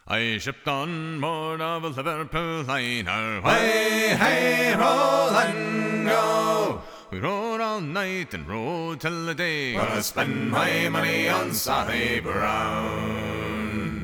I shipped on board of a Liverpool liner. Way, hey, roll and go. We rode all night and rode till the day. Gonna spend my money on Sally Brown.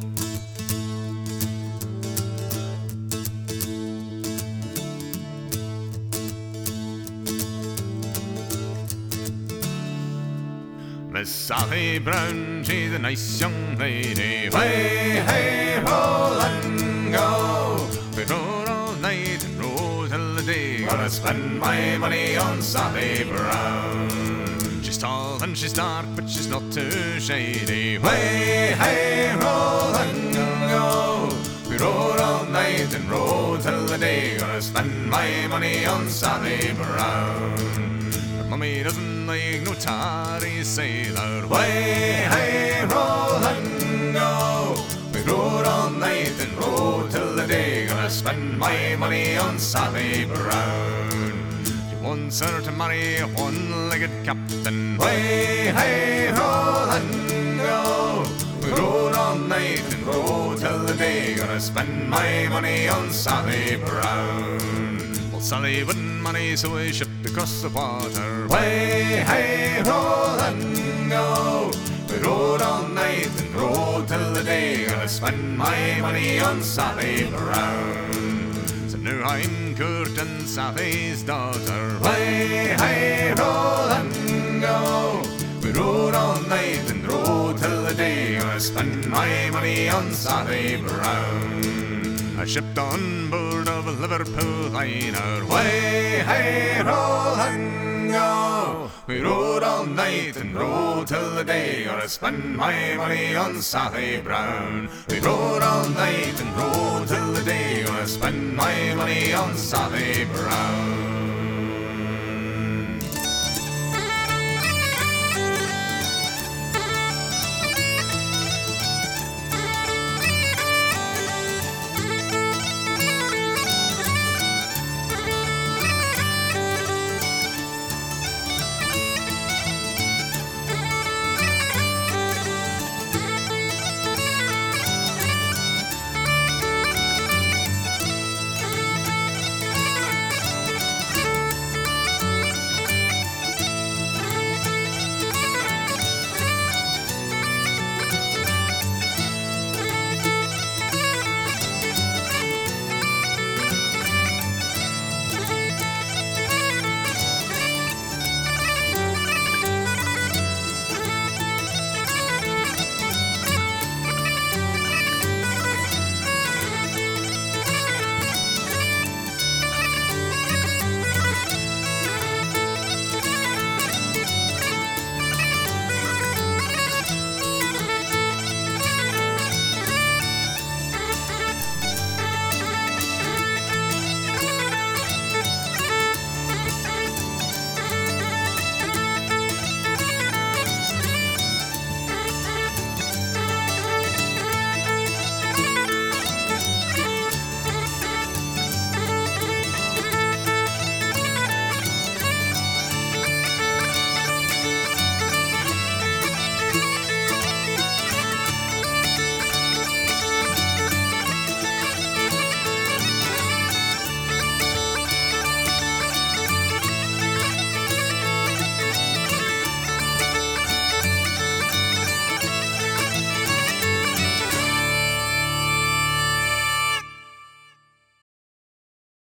Miss Sally Brown, she's a nice young lady. Way, hey, roll and go. We rode all night and rode till the day. Gonna spend my money on Sally Brown. She's tall and she's dark, but she's not too shady. Way, hey, roll and go. We rode all night and rode till the day. Gonna spend my money on Sally Brown. Mummy doesn't like no tarry sailor. Way, hey, roll and go. We rode all night and rode till the day. Gonna spend my money on Sally Brown. She wants her to marry a one-legged captain. Way, hey, roll and go. We rode all night and rode till the day. Gonna spend my money on Sally Brown. Sally wouldn't money, so we shipped across the water. Way, hey, roll and go. We rode all night and rode till the day. Gonna spend my money on Sally Brown. So now I'm Kurt and Sally's daughter. Way, hey, roll and go. We rode all night and rode till the day. Gonna spend my money on Sally Brown. I shipped on board of a Liverpool liner. Way, hey, roll and go. We rode all night and rode till the day. Gonna spend my money on Sally Brown. We rode all night and rode till the day. Gonna spend my money on Sally Brown.